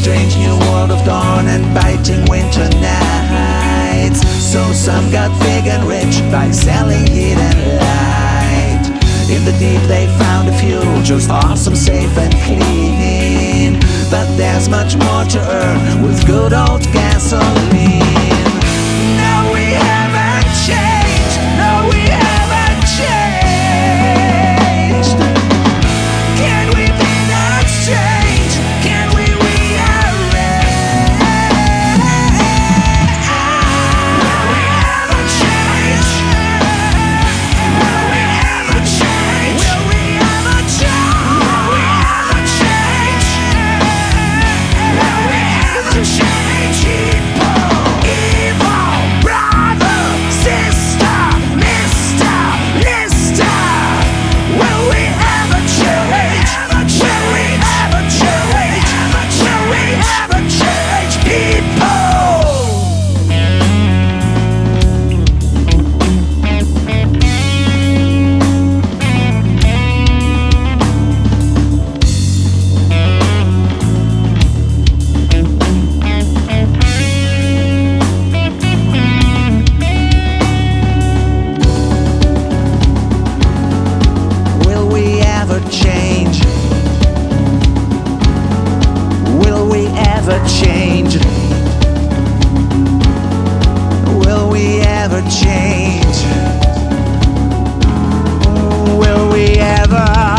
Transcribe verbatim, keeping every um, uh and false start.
strange new world of dawn and biting winter nights. So some got big and rich by selling heat and light. In the deep they found a fuel, just awesome, safe and clean. But there's much more to earn with good old gasoline. No, we haven't changed. No, we haven't changed. Can we be that strange? Can we rearrange? Will we ever change? Will we ever change? Will we ever change? Will we ever change? Will we ever change? Evil brother, sister, mister, mister. Will we ever change? Will we ever change? Will we ever change, people? Will we ever change? Will we ever change? Will we ever change? Will we ever?